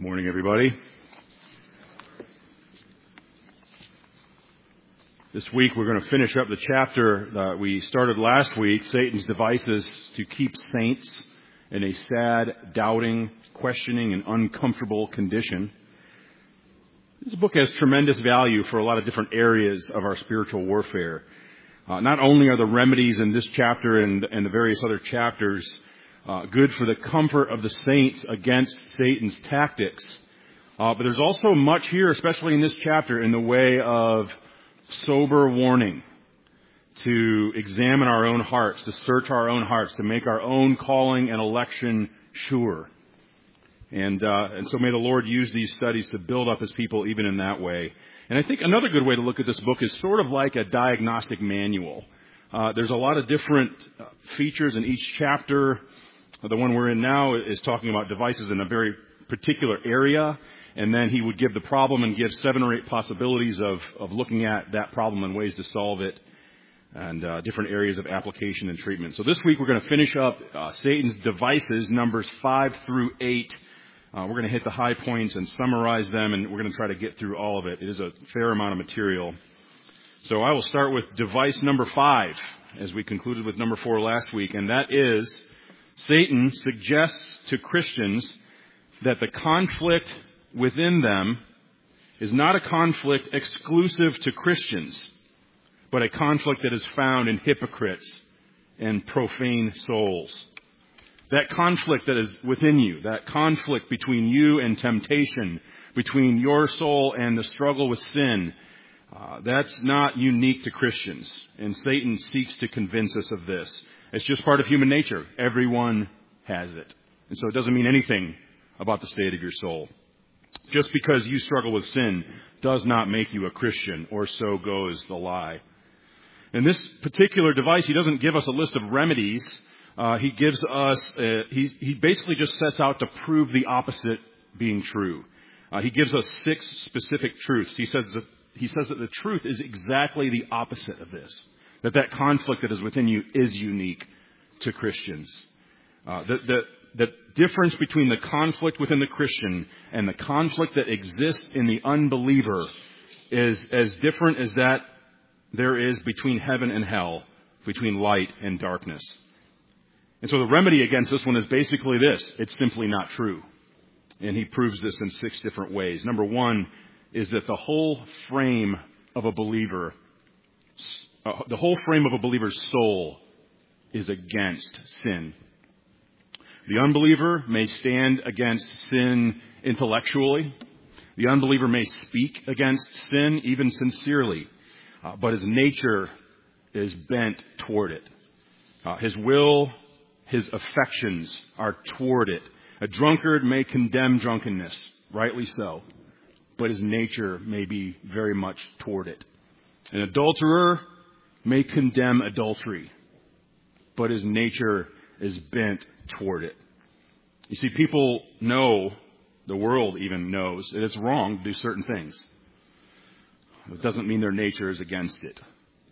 Morning, everybody. This week we're going to finish up the chapter that we started last week, Satan's devices to keep saints in a sad, doubting, questioning, and uncomfortable condition. This book has tremendous value for a lot of different areas of our spiritual warfare. Not only are the remedies in this chapter and the various other chapters good for the comfort of the saints against Satan's tactics, but there's also much here, especially in this chapter, in the way of sober warning to examine our own hearts, to search our own hearts, to make our own calling and election sure. And so may the Lord use these studies to build up His people even in that way. And I think another good way to look at this book is sort of like a diagnostic manual. There's a lot of different features in each chapter. The one we're in now is talking about devices in a very particular area, and then he would give the problem and give 7 or 8 possibilities of looking at that problem and ways to solve it, and different areas of application and treatment. So this week we're going to finish up Satan's devices, numbers 5 through 8. We're going to hit the high points and summarize them, and we're going to try to get through all of it. It is a fair amount of material. So I will start with device number 5, as we concluded with number 4 last week, and that is Satan suggests to Christians that the conflict within them is not a conflict exclusive to Christians, but a conflict that is found in hypocrites and profane souls. That conflict that is within you, that conflict between you and temptation, between your soul and the struggle with sin, that's not unique to Christians. And Satan seeks to convince us of this. It's just part of human nature. Everyone has it. And so it doesn't mean anything about the state of your soul. Just because you struggle with sin does not make you a Christian, or so goes the lie. In this particular device, he doesn't give us a list of remedies. He gives us, he basically just sets out to prove the opposite being true. He gives us 6 specific truths. He says that the truth is exactly the opposite of this. That conflict that is within you is unique to Christians. The difference between the conflict within the Christian and the conflict that exists in the unbeliever is as different as that there is between heaven and hell, between light and darkness. And so the remedy against this one is basically this: it's simply not true. And he proves this in 6 different ways. Number 1 is that the whole frame of a believer's soul is against sin. The unbeliever may stand against sin intellectually. The unbeliever may speak against sin even sincerely. But his nature is bent toward it. His will, his affections are toward it. A drunkard may condemn drunkenness, rightly so, but his nature may be very much toward it. An adulterer may condemn adultery, but his nature is bent toward it. You see, people know, the world even knows, that it's wrong to do certain things. It doesn't mean their nature is against it.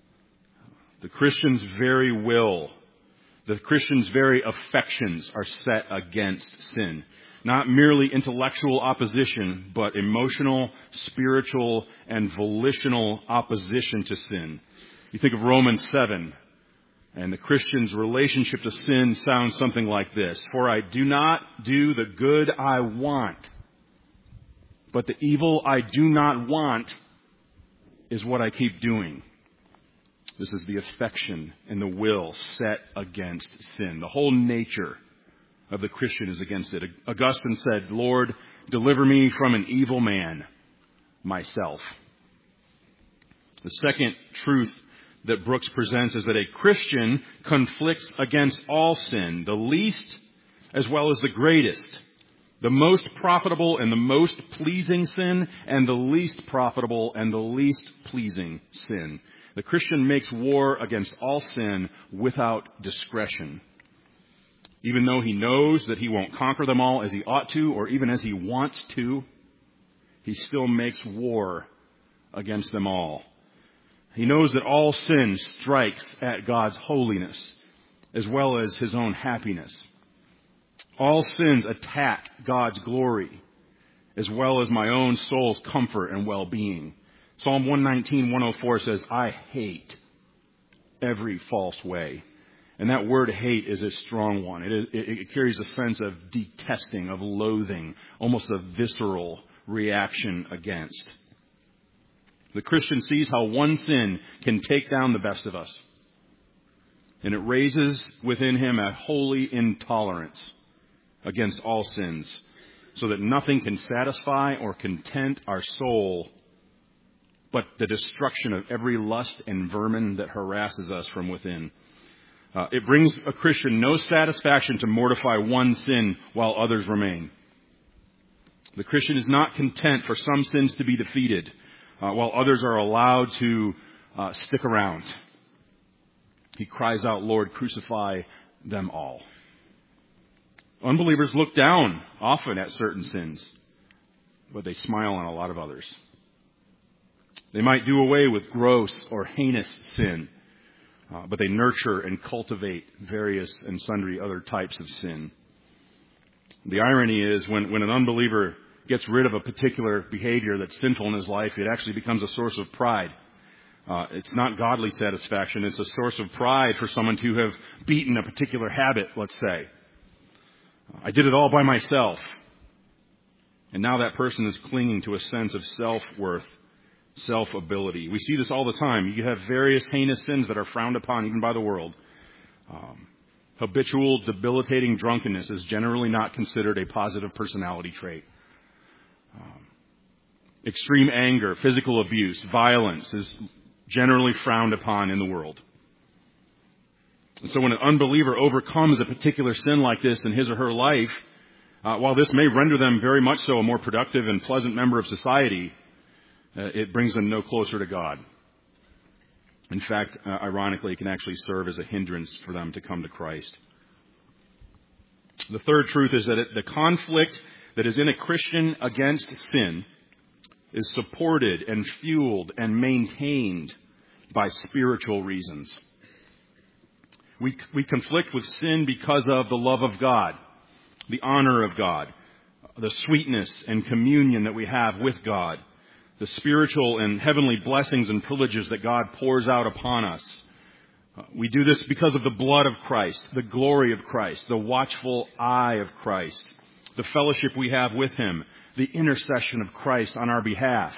The Christian's very will, the Christian's very affections are set against sin. Not merely intellectual opposition, but emotional, spiritual, and volitional opposition to sin. You think of Romans 7, and the Christian's relationship to sin sounds something like this: "For I do not do the good I want, but the evil I do not want is what I keep doing." This is the affection and the will set against sin. The whole nature of the Christian is against it. Augustine said, "Lord, deliver me from an evil man, myself." The second truth that Brooks presents is that a Christian conflicts against all sin, the least as well as the greatest, the most profitable and the most pleasing sin, and the least profitable and the least pleasing sin. The Christian makes war against all sin without discretion. Even though he knows that he won't conquer them all as he ought to, or even as he wants to, he still makes war against them all. He knows that all sin strikes at God's holiness as well as his own happiness. All sins attack God's glory as well as my own soul's comfort and well-being. Psalm 119:104 says, I hate every false way. And that word hate is a strong one. It carries a sense of detesting, of loathing, almost a visceral reaction against. The Christian sees how one sin can take down the best of us. And it raises within him a holy intolerance against all sins, so that nothing can satisfy or content our soul but the destruction of every lust and vermin that harasses us from within. It brings a Christian no satisfaction to mortify one sin while others remain. The Christian is not content for some sins to be defeated while others are allowed to stick around. He cries out, Lord, crucify them all. Unbelievers look down often at certain sins, but they smile on a lot of others. They might do away with gross or heinous sin, but they nurture and cultivate various and sundry other types of sin. The irony is when an unbeliever gets rid of a particular behavior that's sinful in his life, it actually becomes a source of pride. It's not godly satisfaction. It's a source of pride for someone to have beaten a particular habit, let's say. I did it all by myself. And now that person is clinging to a sense of self-worth, self-ability. We see this all the time. You have various heinous sins that are frowned upon even by the world. Habitual, debilitating drunkenness is generally not considered a positive personality trait. Extreme anger, physical abuse, violence is generally frowned upon in the world. And so when an unbeliever overcomes a particular sin like this in his or her life, while this may render them very much so a more productive and pleasant member of society, it brings them no closer to God. In fact, ironically, it can actually serve as a hindrance for them to come to Christ. The third truth is that the conflict that is in a Christian against sin is supported and fueled and maintained by spiritual reasons. We conflict with sin because of the love of God, the honor of God, the sweetness and communion that we have with God, the spiritual and heavenly blessings and privileges that God pours out upon us. We do this because of the blood of Christ, the glory of Christ, the watchful eye of Christ, the fellowship we have with Him, the intercession of Christ on our behalf.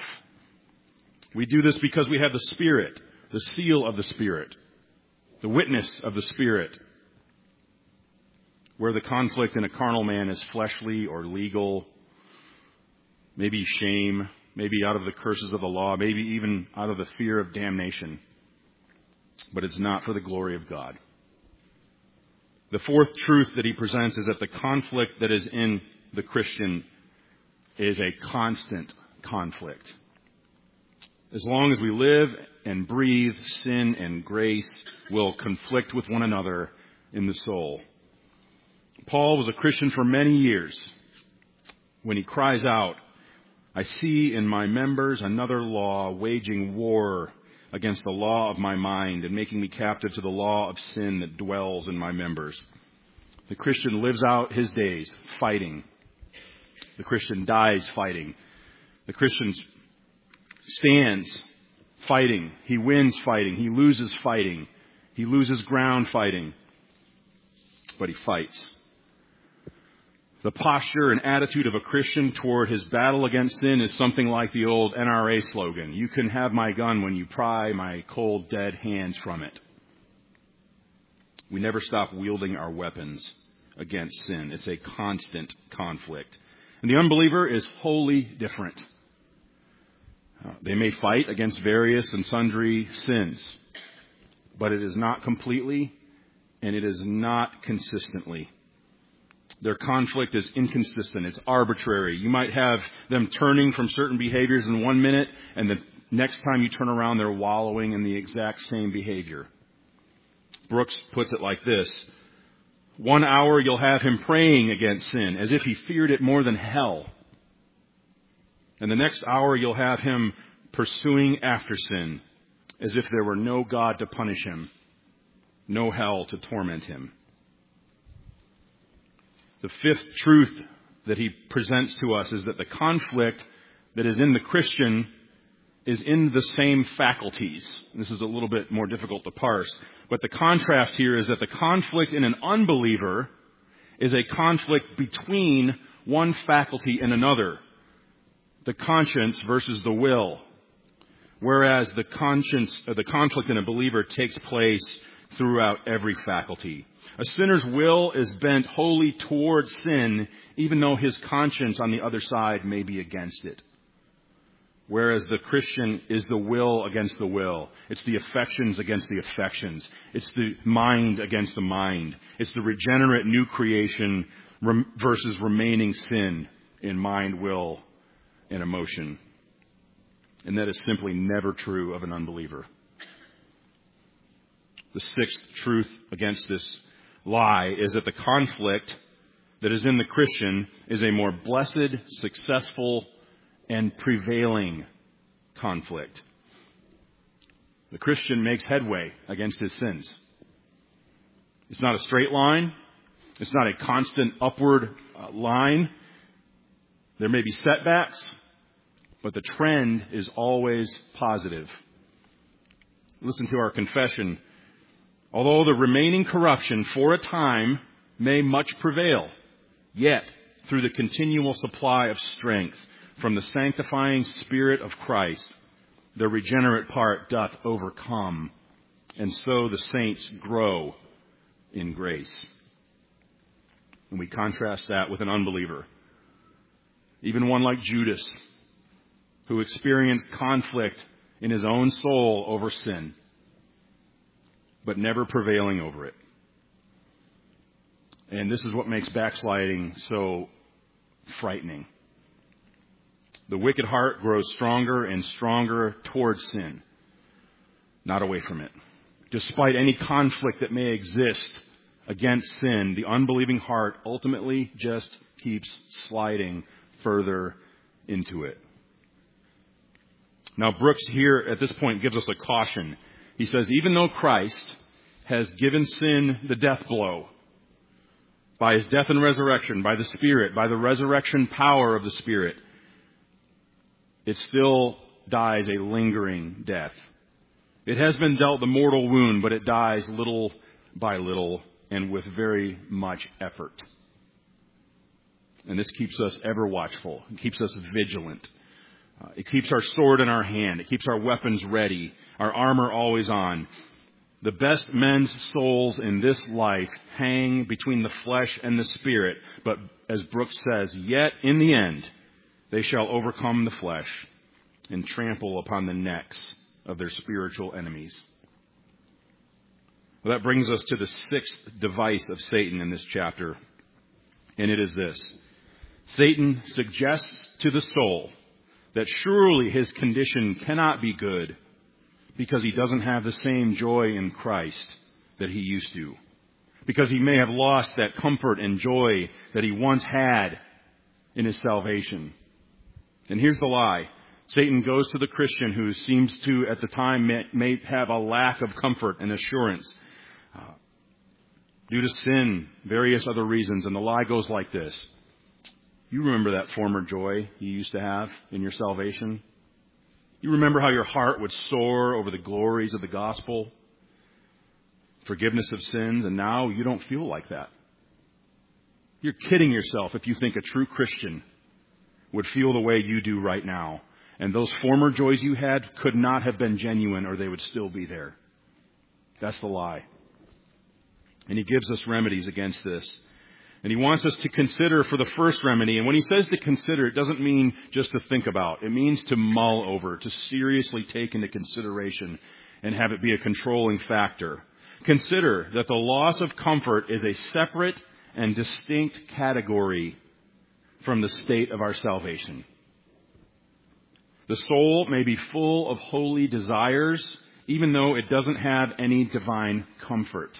We do this because we have the Spirit, the seal of the Spirit, the witness of the Spirit. Where the conflict in a carnal man is fleshly or legal, maybe shame, maybe out of the curses of the law, maybe even out of the fear of damnation. But it's not for the glory of God. The fourth truth that he presents is that the conflict that is in the Christian is a constant conflict. As long as we live and breathe, sin and grace will conflict with one another in the soul. Paul was a Christian for many years when he cries out, I see in my members another law waging war against the law of my mind and making me captive to the law of sin that dwells in my members. The Christian lives out his days fighting. The Christian dies fighting. The Christian stands fighting. He wins fighting. He loses fighting. He loses ground fighting. But he fights. The posture and attitude of a Christian toward his battle against sin is something like the old NRA slogan, you can have my gun when you pry my cold, dead hands from it. We never stop wielding our weapons against sin. It's a constant conflict. And the unbeliever is wholly different. They may fight against various and sundry sins, but it is not completely and it is not consistently. Their conflict is inconsistent. It's arbitrary. You might have them turning from certain behaviors in 1 minute, and the next time you turn around, they're wallowing in the exact same behavior. Brooks puts it like this. 1 hour you'll have him praying against sin as if he feared it more than hell. And the next hour you'll have him pursuing after sin as if there were no God to punish him, no hell to torment him. The fifth truth that he presents to us is that the conflict that is in the Christian is in the same faculties. This is a little bit more difficult to parse, but the contrast here is that the conflict in an unbeliever is a conflict between one faculty and another, the conscience versus the will, whereas the conflict in a believer takes place throughout every faculty. A sinner's will is bent wholly towards sin, even though his conscience on the other side may be against it. Whereas the Christian is the will against the will. It's the affections against the affections. It's the mind against the mind. It's the regenerate new creation versus remaining sin in mind, will, and emotion. And that is simply never true of an unbeliever. The sixth truth against this lie is that the conflict that is in the Christian is a more blessed, successful, and prevailing conflict. The Christian makes headway against his sins. It's not a straight line. It's not a constant upward line. There may be setbacks, but the trend is always positive. Listen to our confession. Although the remaining corruption for a time may much prevail, yet through the continual supply of strength from the sanctifying Spirit of Christ, the regenerate part doth overcome, and so the saints grow in grace. And we contrast that with an unbeliever, even one like Judas, who experienced conflict in his own soul over sin, but never prevailing over it. And this is what makes backsliding so frightening. The wicked heart grows stronger and stronger towards sin, not away from it. Despite any conflict that may exist against sin, the unbelieving heart ultimately just keeps sliding further into it. Now, Brooks here at this point gives us a caution. He says, even though Christ has given sin the death blow by his death and resurrection, by the Spirit, by the resurrection power of the Spirit, it still dies a lingering death. It has been dealt the mortal wound, but it dies little by little and with very much effort. And this keeps us ever watchful. It keeps us vigilant. It keeps our sword in our hand. It keeps our weapons ready, our armor always on. The best men's souls in this life hang between the flesh and the Spirit. But as Brooks says, yet in the end, they shall overcome the flesh and trample upon the necks of their spiritual enemies. Well, that brings us to the sixth device of Satan in this chapter. And it is this. Satan suggests to the soul that surely his condition cannot be good because he doesn't have the same joy in Christ that he used to. Because he may have lost that comfort and joy that he once had in his salvation. And here's the lie. Satan goes to the Christian who seems to, at the time, may have a lack of comfort and assurance due to sin, various other reasons. And the lie goes like this. You remember that former joy you used to have in your salvation? You remember how your heart would soar over the glories of the gospel, forgiveness of sins, and now you don't feel like that. You're kidding yourself if you think a true Christian would feel the way you do right now. And those former joys you had could not have been genuine, or they would still be there. That's the lie. And he gives us remedies against this. And he wants us to consider for the first remedy. And when he says to consider, it doesn't mean just to think about. It means to mull over, to seriously take into consideration and have it be a controlling factor. Consider that the loss of comfort is a separate and distinct category from the state of our salvation. The soul may be full of holy desires, even though it doesn't have any divine comfort.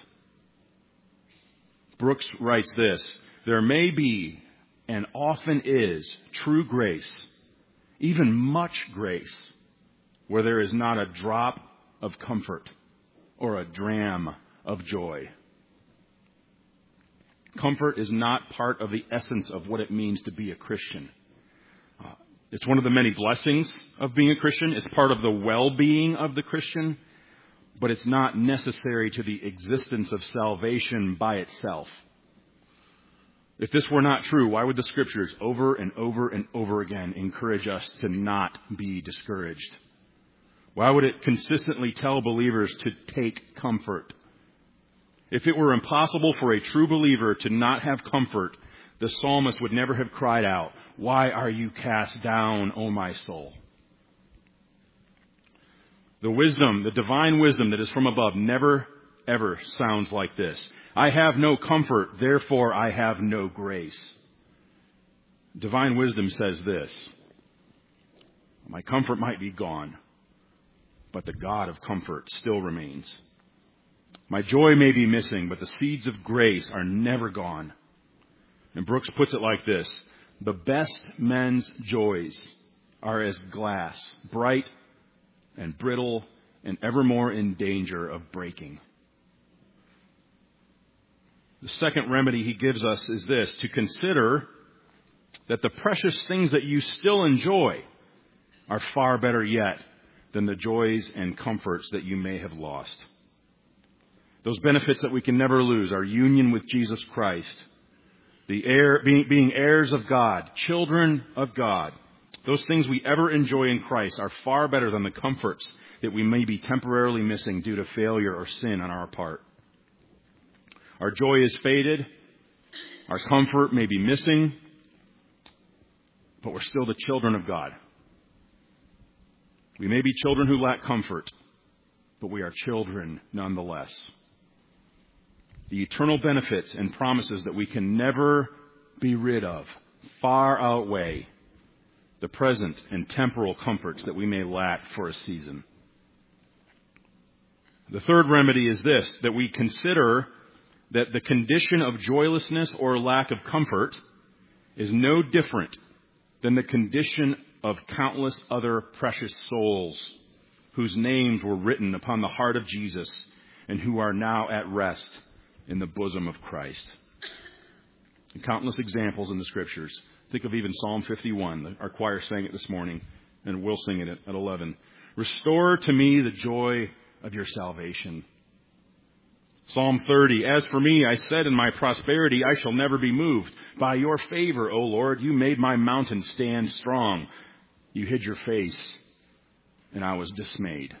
Brooks writes this, there may be and often is true grace, even much grace, where there is not a drop of comfort or a dram of joy. Comfort is not part of the essence of what it means to be a Christian. It's one of the many blessings of being a Christian. It's part of the well-being of the Christian, but it's not necessary to the existence of salvation by itself. If this were not true, why would the Scriptures over and over and over again encourage us to not be discouraged? Why would it consistently tell believers to take comfort? If it were impossible for a true believer to not have comfort, the psalmist would never have cried out, "Why are you cast down, O my soul?" The wisdom, the divine wisdom that is from above never, ever sounds like this. I have no comfort, therefore I have no grace. Divine wisdom says this: my comfort might be gone, but the God of comfort still remains. My joy may be missing, but the seeds of grace are never gone. And Brooks puts it like this: the best men's joys are as glass, bright and brittle and evermore in danger of breaking. The second remedy he gives us is this: to consider that the precious things that you still enjoy are far better yet than the joys and comforts that you may have lost. Those benefits that we can never lose, our union with Jesus Christ, being heirs of God, children of God, those things we ever enjoy in Christ are far better than the comforts that we may be temporarily missing due to failure or sin on our part. Our joy is faded, our comfort may be missing, but we're still the children of God. We may be children who lack comfort, but we are children nonetheless. The eternal benefits and promises that we can never be rid of far outweigh the present and temporal comforts that we may lack for a season. The third remedy is this: that we consider that the condition of joylessness or lack of comfort is no different than the condition of countless other precious souls whose names were written upon the heart of Jesus and who are now at rest in the bosom of Christ. And countless examples in the Scriptures. Think of even Psalm 51. Our choir sang it this morning, and we'll sing it at 11. Restore to me the joy of your salvation. Psalm 30. As for me, I said in my prosperity, I shall never be moved. By your favor, O Lord, you made my mountain stand strong. You hid your face, and I was dismayed.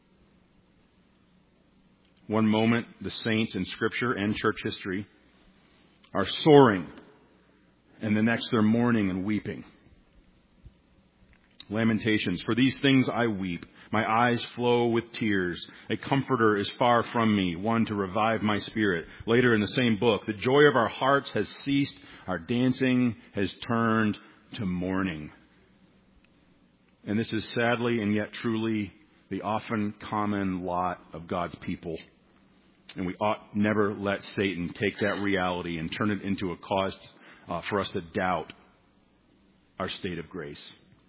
One moment, the saints in Scripture and church history are soaring, and the next they're mourning and weeping. Lamentations. For these things I weep. My eyes flow with tears. A comforter is far from me, one to revive my spirit. Later in the same book, the joy of our hearts has ceased. Our dancing has turned to mourning. And this is sadly and yet truly the often common lot of God's people. And we ought never let Satan take that reality and turn it into a cause for us to doubt our state of grace.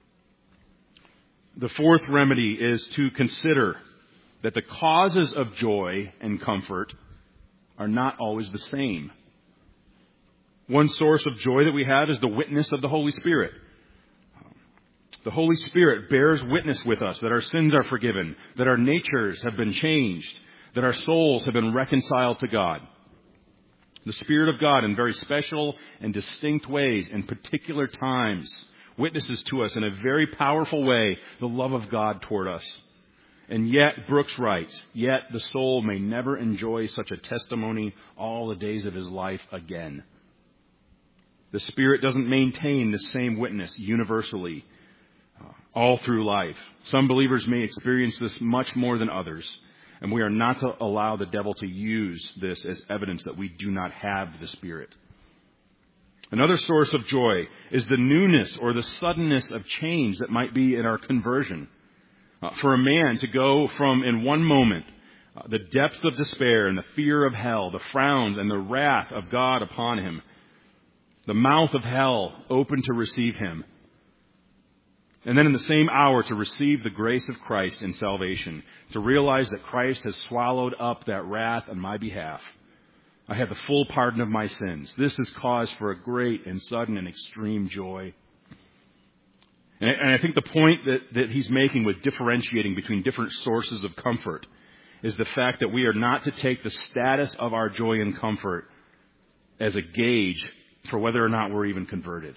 The fourth remedy is to consider that the causes of joy and comfort are not always the same. One source of joy that we have is the witness of the Holy Spirit. The Holy Spirit bears witness with us that our sins are forgiven, that our natures have been changed, that our souls have been reconciled to God. The Spirit of God in very special and distinct ways in particular times witnesses to us in a very powerful way the love of God toward us. And yet, Brooks writes, yet the soul may never enjoy such a testimony all the days of his life again. The Spirit doesn't maintain the same witness universally all through life. Some believers may experience this much more than others, and we are not to allow the devil to use this as evidence that we do not have the Spirit. Another source of joy is the newness or the suddenness of change that might be in our conversion. For a man to go from, in one moment, the depth of despair and the fear of hell, the frowns and the wrath of God upon him, the mouth of hell open to receive him, and then in the same hour to receive the grace of Christ in salvation, to realize that Christ has swallowed up that wrath on my behalf, I have the full pardon of my sins. This is cause for a great and sudden and extreme joy. And I think the point that he's making with differentiating between different sources of comfort is the fact that we are not to take the status of our joy and comfort as a gauge for whether or not we're even converted.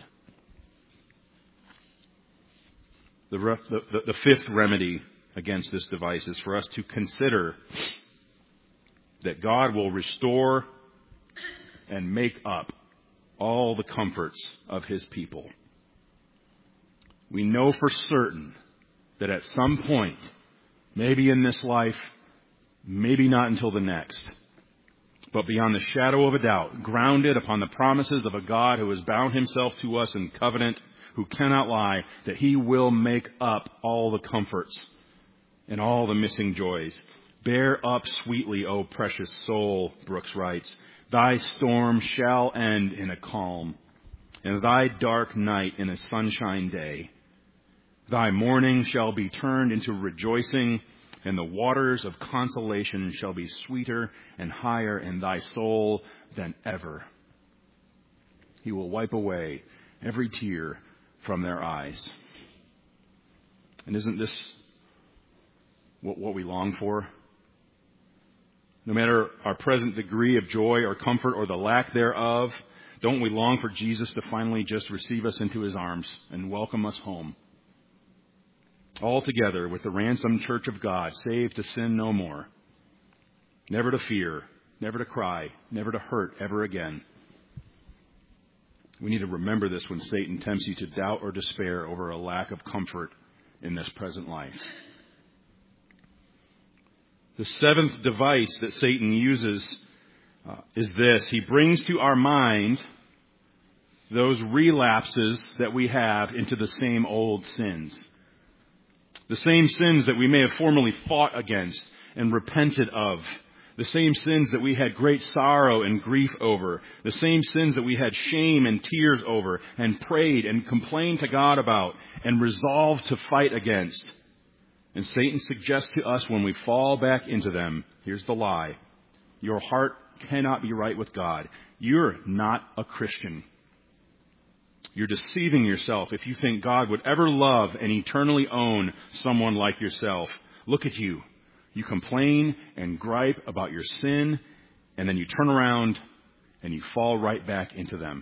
The fifth remedy against this device is for us to consider that God will restore and make up all the comforts of his people. We know for certain that at some point, maybe in this life, maybe not until the next, but beyond the shadow of a doubt, grounded upon the promises of a God who has bound himself to us in covenant, who cannot lie, that he will make up all the comforts and all the missing joys. Bear up sweetly, O precious soul, Brooks writes. Thy storm shall end in a calm, and thy dark night in a sunshine day. Thy mourning shall be turned into rejoicing, and the waters of consolation shall be sweeter and higher in thy soul than ever. He will wipe away every tear from their eyes. And isn't this what we long for? No matter our present degree of joy or comfort or the lack thereof, don't we long for Jesus to finally just receive us into his arms and welcome us home? All together with the ransomed church of God, saved to sin no more. Never to fear, never to cry, never to hurt ever again. We need to remember this when Satan tempts you to doubt or despair over a lack of comfort in this present life. The seventh device that Satan uses is this. He brings to our mind those relapses that we have into the same old sins. The same sins that we may have formerly fought against and repented of. The same sins that we had great sorrow and grief over. The same sins that we had shame and tears over and prayed and complained to God about and resolved to fight against. And Satan suggests to us when we fall back into them, here's the lie. Your heart cannot be right with God. You're not a Christian. You're deceiving yourself if you think God would ever love and eternally own someone like yourself. Look at you. You complain and gripe about your sin, and then you turn around and you fall right back into them.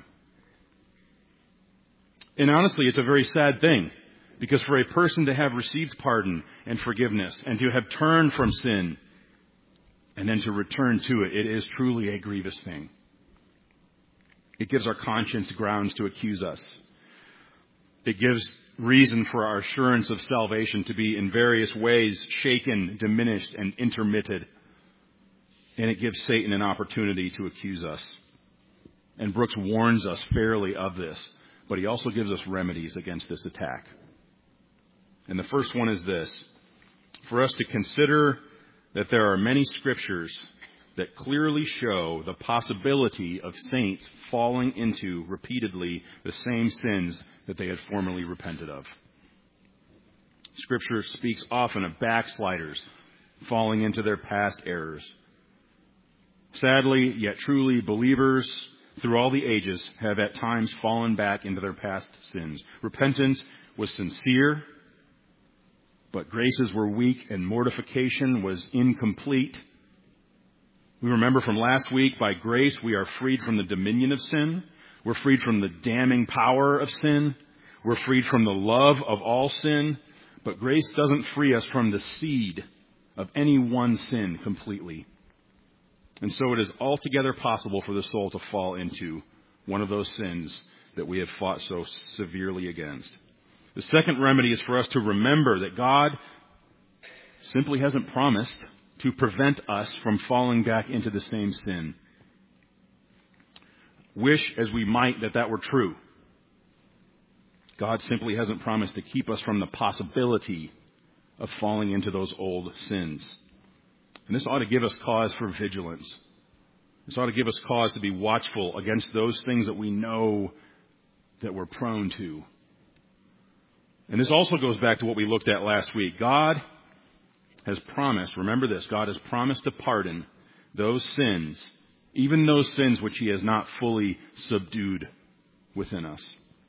And honestly, it's a very sad thing, because for a person to have received pardon and forgiveness and to have turned from sin and then to return to it, it is truly a grievous thing. It gives our conscience grounds to accuse us. It gives reason for our assurance of salvation to be in various ways shaken, diminished, and intermitted. And it gives Satan an opportunity to accuse us. And Brooks warns us fairly of this, but he also gives us remedies against this attack. And the first one is this: for us to consider that there are many scriptures that clearly show the possibility of saints falling into repeatedly the same sins that they had formerly repented of. Scripture speaks often of backsliders falling into their past errors. Sadly, yet truly, believers through all the ages have at times fallen back into their past sins. Repentance was sincere, but graces were weak and mortification was incomplete. We remember from last week, by grace we are freed from the dominion of sin. We're freed from the damning power of sin. We're freed from the love of all sin. But grace doesn't free us from the seed of any one sin completely. And so it is altogether possible for the soul to fall into one of those sins that we have fought so severely against. The second remedy is for us to remember that God simply hasn't promised to prevent us from falling back into the same sin. Wish as we might that were true. God simply hasn't promised to keep us from the possibility of falling into those old sins. And this ought to give us cause for vigilance. This ought to give us cause to be watchful against those things that we know that we're prone to. And this also goes back to what we looked at last week. God has promised, remember this, God has promised to pardon those sins even those sins which he has not fully subdued within us.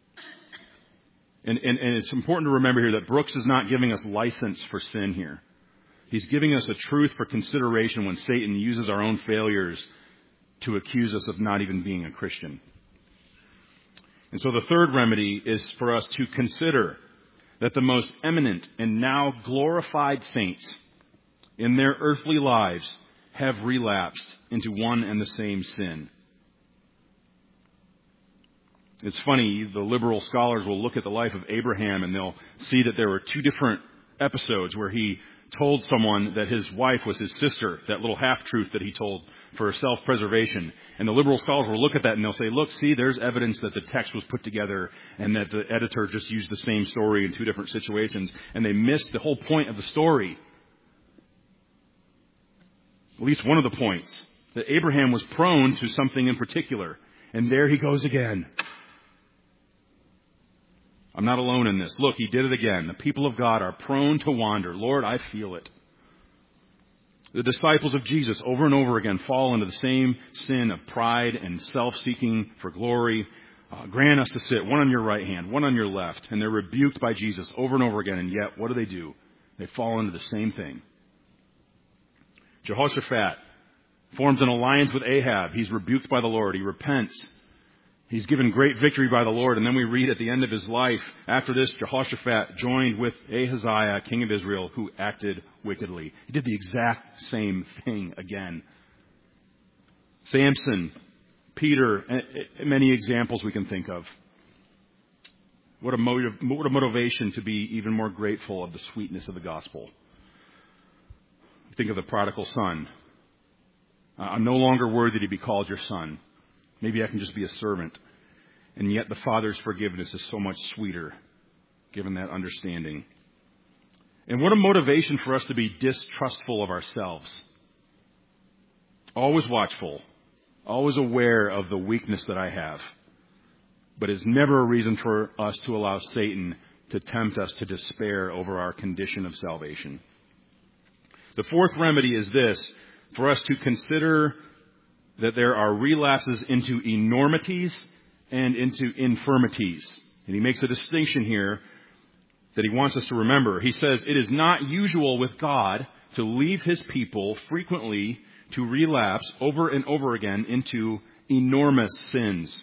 And it's important to remember here that Brooks is not giving us license for sin here. He's giving us a truth for consideration when Satan uses our own failures to accuse us of not even being a Christian. And so the third remedy is for us to consider that the most eminent and now glorified saints in their earthly lives have relapsed into one and the same sin. It's funny, the liberal scholars will look at the life of Abraham and they'll see that there were two different episodes where he told someone that his wife was his sister, that little half-truth that he told for self-preservation. And the liberal scholars will look at that and they'll say, look, see, there's evidence that the text was put together and that the editor just used the same story in two different situations, and they missed the whole point of the story. At least one of the points, that Abraham was prone to something in particular. And there he goes again. I'm not alone in this. Look, he did it again. The people of God are prone to wander. Lord, I feel it. The disciples of Jesus over and over again fall into the same sin of pride and self-seeking for glory. Grant us to sit, one on your right hand, one on your left. And they're rebuked by Jesus over and over again. And yet, what do? They fall into the same thing. Jehoshaphat forms an alliance with Ahab. He's rebuked by the Lord. He repents. He's given great victory by the Lord. And then we read at the end of his life, after this, Jehoshaphat joined with Ahaziah, king of Israel, who acted wickedly. He did the exact same thing again. Samson, Peter, and many examples we can think of. What a motivation to be even more grateful of the sweetness of the gospel. Think of the prodigal son. I'm no longer worthy to be called your son. Maybe I can just be a servant. And yet the Father's forgiveness is so much sweeter, given that understanding. And what a motivation for us to be distrustful of ourselves. Always watchful. Always aware of the weakness that I have. But it's never a reason for us to allow Satan to tempt us to despair over our condition of salvation. The fourth remedy is this, for us to consider that there are relapses into enormities and into infirmities. And he makes a distinction here that he wants us to remember. He says, it is not usual with God to leave his people frequently to relapse over and over again into enormous sins.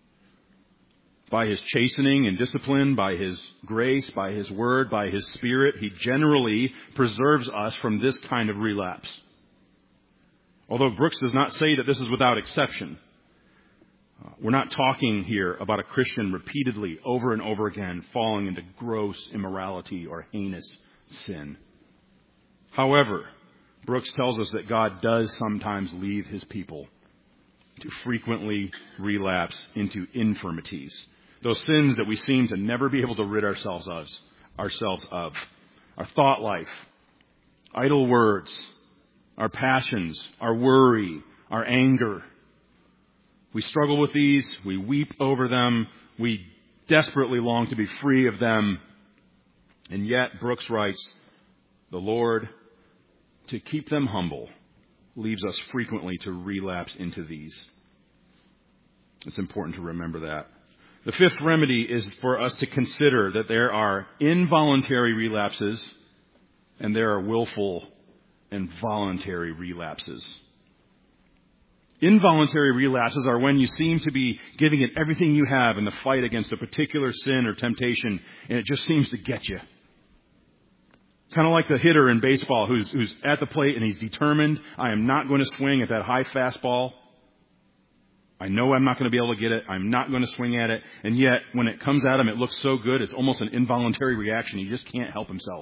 By his chastening and discipline, by his grace, by his word, by his spirit, he generally preserves us from this kind of relapse. Although Brooks does not say that this is without exception. We're not talking here about a Christian repeatedly, over and over again, falling into gross immorality or heinous sin. However, Brooks tells us that God does sometimes leave his people to frequently relapse into infirmities. Those sins that we seem to never be able to rid ourselves of. Our thought life, idle words, our passions, our worry, our anger. We struggle with these. We weep over them. We desperately long to be free of them. And yet, Brooks writes, the Lord, to keep them humble, leaves us frequently to relapse into these. It's important to remember that. The fifth remedy is for us to consider that there are involuntary relapses and there are willful and voluntary relapses. Involuntary relapses are when you seem to be giving it everything you have in the fight against a particular sin or temptation, and it just seems to get you. Kind of like the hitter in baseball who's at the plate and he's determined, I am not going to swing at that high fastball. I know I'm not going to be able to get it. I'm not going to swing at it. And yet, when it comes at him, it looks so good, it's almost an involuntary reaction. He just can't help himself.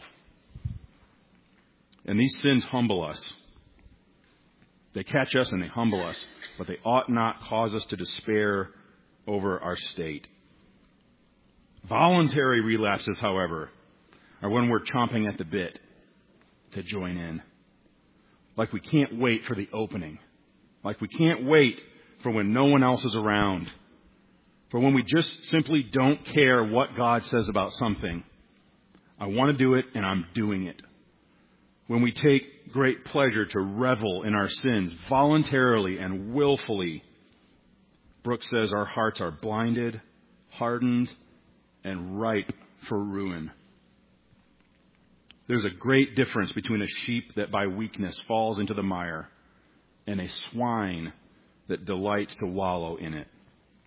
And these sins humble us. They catch us and they humble us, but they ought not cause us to despair over our state. Voluntary relapses, however, are when we're chomping at the bit to join in. Like we can't wait for the opening. Like we can't wait for when no one else is around. For when we just simply don't care what God says about something. I want to do it and I'm doing it. when we take great pleasure to revel in our sins voluntarily and willfully, Brooks says our hearts are blinded, hardened, and ripe for ruin. There's a great difference between a sheep that by weakness falls into the mire and a swine that delights to wallow in it.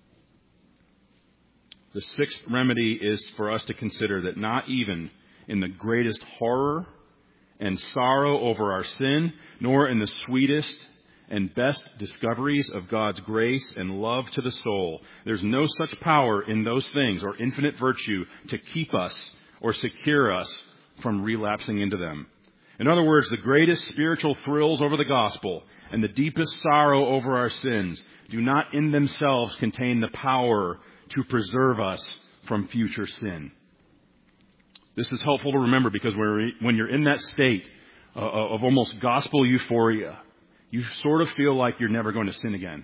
The sixth remedy is for us to consider that not even in the greatest horror and sorrow over our sin, nor in the sweetest and best discoveries of God's grace and love to the soul, there's no such power in those things or infinite virtue to keep us or secure us from relapsing into them. In other words, the greatest spiritual thrills over the gospel and the deepest sorrow over our sins do not in themselves contain the power to preserve us from future sin. This is helpful to remember because when you're in that state of almost gospel euphoria, you sort of feel like you're never going to sin again.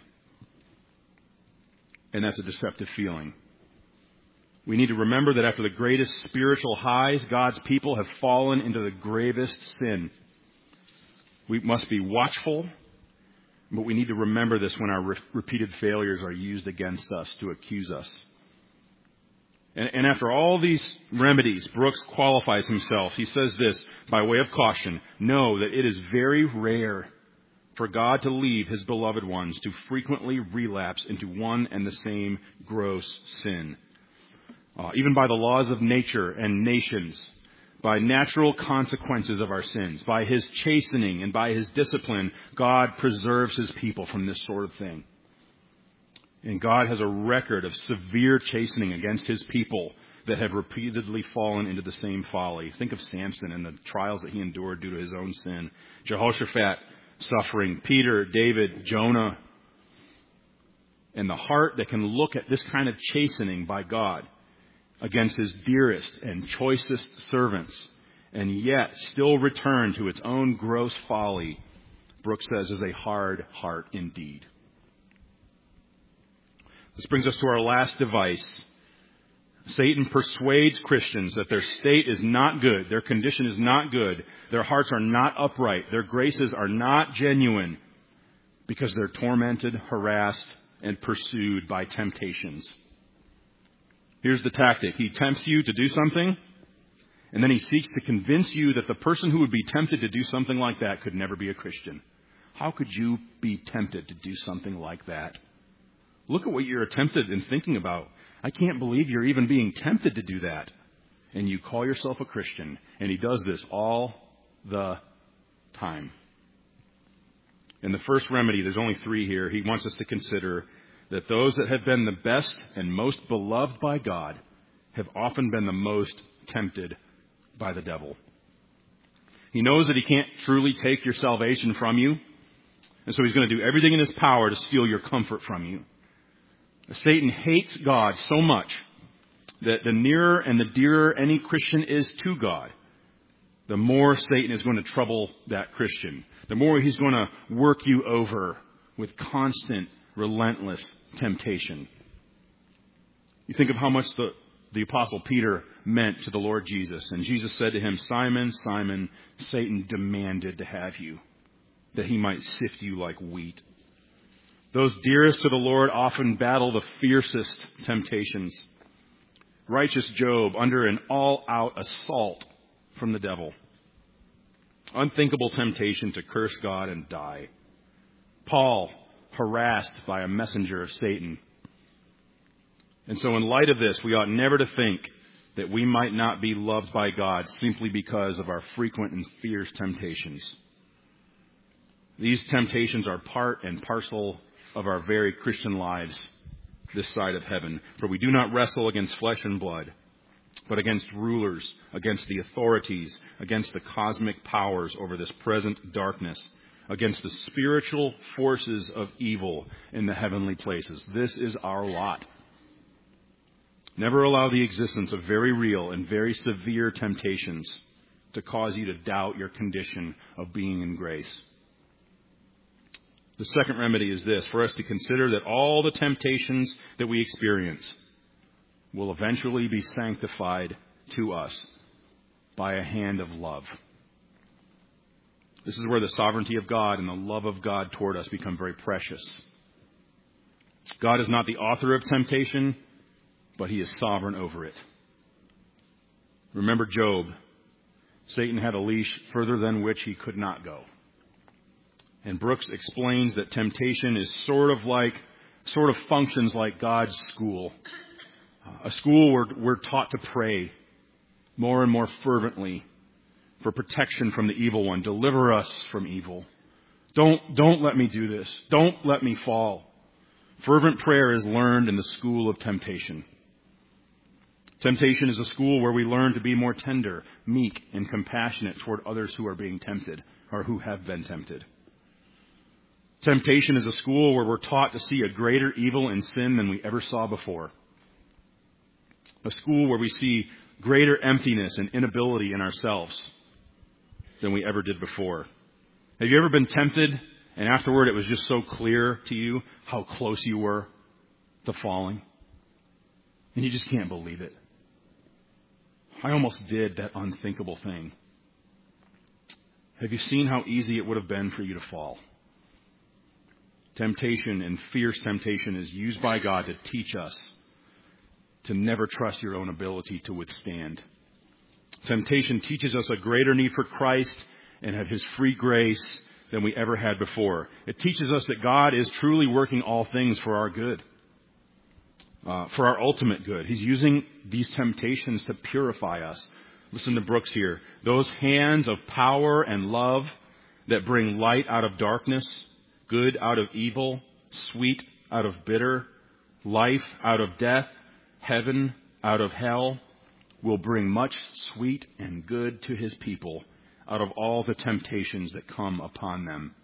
And that's a deceptive feeling. We need to remember that after the greatest spiritual highs, God's people have fallen into the gravest sin. We must be watchful, but we need to remember this when our repeated failures are used against us to accuse us. And after all these remedies, Brooks qualifies himself. He says this by way of caution: know that it is very rare for God to leave his beloved ones to frequently relapse into one and the same gross sin. Even by the laws of nature and nations, by natural consequences of our sins, by his chastening and by his discipline, God preserves his people from this sort of thing. And God has a record of severe chastening against his people that have repeatedly fallen into the same folly. Think of Samson and the trials that he endured due to his own sin. Jehoshaphat suffering, Peter, David, Jonah. And the heart that can look at this kind of chastening by God against his dearest and choicest servants, and yet still return to its own gross folly, Brooks says, is a hard heart indeed. This brings us to our last device. Satan persuades Christians that their state is not good, their condition is not good, their hearts are not upright, their graces are not genuine, because they're tormented, harassed, and pursued by temptations. Here's the tactic. He tempts you to do something, and then he seeks to convince you that the person who would be tempted to do something like that could never be a Christian. How could you be tempted to do something like that? Look at what you're tempted and thinking about. I can't believe you're even being tempted to do that. And you call yourself a Christian. And he does this all the time. In the first remedy, there's only 3 here. He wants us to consider that those that have been the best and most beloved by God have often been the most tempted by the devil. He knows that he can't truly take your salvation from you, and so he's going to do everything in his power to steal your comfort from you. Satan hates God so much that the nearer and the dearer any Christian is to God, the more Satan is going to trouble that Christian. The more he's going to work you over with constant, relentless temptation. You think of how much the Apostle Peter meant to the Lord Jesus. And Jesus said to him, Simon, Simon, Satan demanded to have you, that he might sift you like wheat. Those dearest to the Lord often battle the fiercest temptations. Righteous Job under an all-out assault from the devil. Unthinkable temptation to curse God and die. Paul, harassed by a messenger of Satan. And so in light of this, we ought never to think that we might not be loved by God simply because of our frequent and fierce temptations. These temptations are part and parcel of our very Christian lives this side of heaven. For we do not wrestle against flesh and blood, but against rulers, against the authorities, against the cosmic powers over this present darkness, against the spiritual forces of evil in the heavenly places. This is our lot. Never allow the existence of very real and very severe temptations to cause you to doubt your condition of being in grace. The second remedy is this, for us to consider that all the temptations that we experience will eventually be sanctified to us by a hand of love. This is where the sovereignty of God and the love of God toward us become very precious. God is not the author of temptation, but he is sovereign over it. Remember Job. Satan had a leash further than which he could not go. And Brooks explains that temptation is sort of functions like God's school. A school where we're taught to pray more and more fervently for protection from the evil one. Deliver us from evil. Don't let me do this. Don't let me fall. Fervent prayer is learned in the school of temptation. Temptation is a school where we learn to be more tender, meek, and compassionate toward others who are being tempted or who have been tempted. Temptation is a school where we're taught to see a greater evil and sin than we ever saw before. A school where we see greater emptiness and inability in ourselves than we ever did before. Have you ever been tempted and afterward it was just so clear to you how close you were to falling? And you just can't believe it. I almost did that unthinkable thing. Have you seen how easy it would have been for you to fall? Temptation and fierce temptation is used by God to teach us to never trust your own ability to withstand. Temptation teaches us a greater need for Christ and of his free grace than we ever had before. It teaches us that God is truly working all things for our good, for our ultimate good. He's using these temptations to purify us. Listen to Brooks here. Those hands of power and love that bring light out of darkness, good out of evil, sweet out of bitter, life out of death, heaven out of hell, will bring much sweet and good to his people out of all the temptations that come upon them.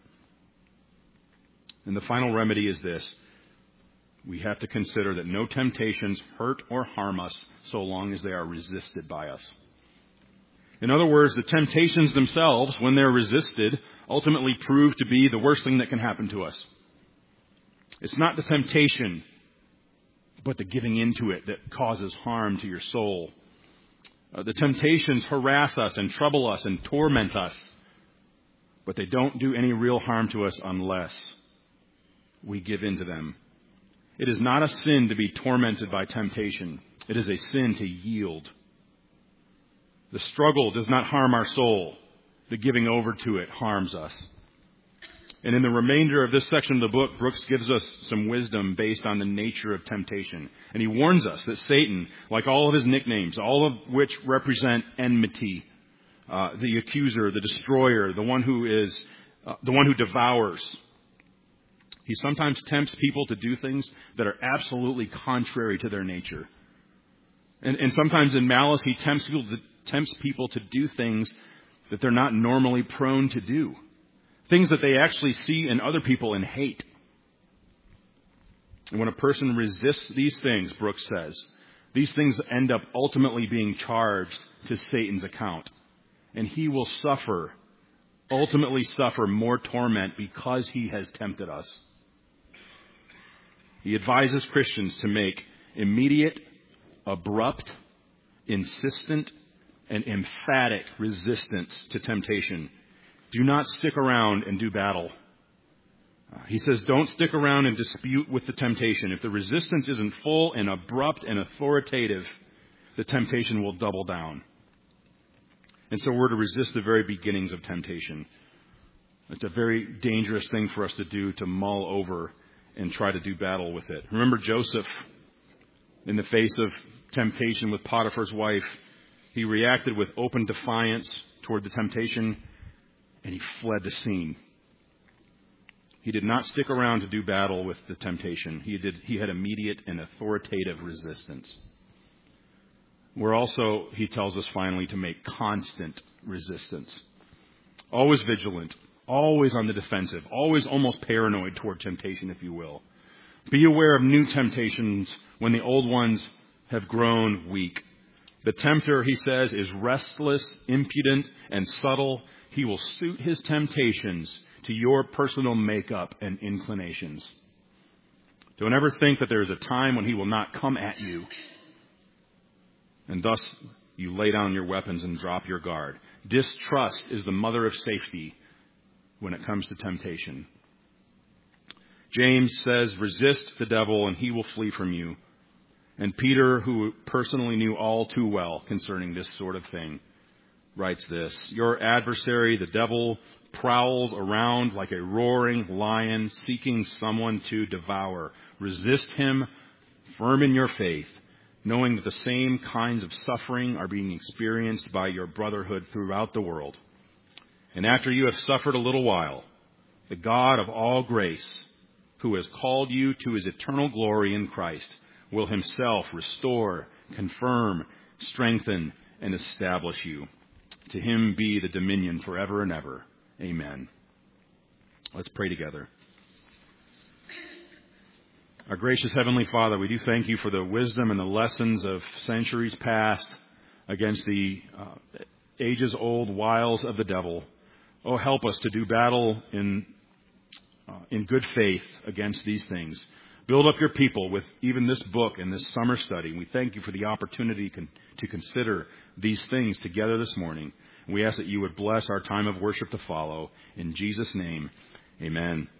And the final remedy is this. We have to consider that no temptations hurt or harm us so long as they are resisted by us. In other words, the temptations themselves, when they're resisted, ultimately prove to be the worst thing that can happen to us. It's not the temptation, but the giving into it that causes harm to your soul. The temptations harass us and trouble us and torment us, but they don't do any real harm to us unless we give in to them. It is not a sin to be tormented by temptation. It is a sin to yield. The struggle does not harm our soul. The giving over to it harms us. And in the remainder of this section of the book, Brooks gives us some wisdom based on the nature of temptation. And he warns us that Satan, like all of his nicknames, all of which represent enmity, the accuser, the destroyer, the one who devours, he sometimes tempts people to do things that are absolutely contrary to their nature. And sometimes in malice, he tempts people to do things that they're not normally prone to do. Things that they actually see in other people and hate. And when a person resists these things, Brooks says, these things end up ultimately being charged to Satan's account. And he will ultimately suffer more torment because he has tempted us. He advises Christians to make immediate, abrupt, insistent, and emphatic resistance to temptation. Do not stick around and do battle. He says, don't stick around and dispute with the temptation. If the resistance isn't full and abrupt and authoritative, the temptation will double down. And so we're to resist the very beginnings of temptation. It's a very dangerous thing for us to do, to mull over and try to do battle with it. Remember Joseph, in the face of temptation with Potiphar's wife, he reacted with open defiance toward the temptation, and he fled the scene. He did not stick around to do battle with the temptation. He had immediate and authoritative resistance. We're also, he tells us finally, to make constant resistance. Always vigilant, always on the defensive, always almost paranoid toward temptation, if you will. Be aware of new temptations when the old ones have grown weak. The tempter, he says, is restless, impudent, and subtle. He will suit his temptations to your personal makeup and inclinations. Don't ever think that there is a time when he will not come at you. And thus, you lay down your weapons and drop your guard. Distrust is the mother of safety. when it comes to temptation. James says, resist the devil and he will flee from you. And Peter, who personally knew all too well concerning this sort of thing, writes this: your adversary, the devil, prowls around like a roaring lion seeking someone to devour. Resist him, firm in your faith, knowing that the same kinds of suffering are being experienced by your brotherhood throughout the world. And after you have suffered a little while, the God of all grace, who has called you to his eternal glory in Christ, will himself restore, confirm, strengthen, and establish you. To him be the dominion forever and ever. Amen. Let's pray together. Our gracious Heavenly Father, we do thank you for the wisdom and the lessons of centuries past against the ages-old wiles of the devil. Oh, help us to do battle in good faith against these things. Build up your people with even this book and this summer study. We thank you for the opportunity to consider these things together this morning. We ask that you would bless our time of worship to follow. In Jesus' name, amen.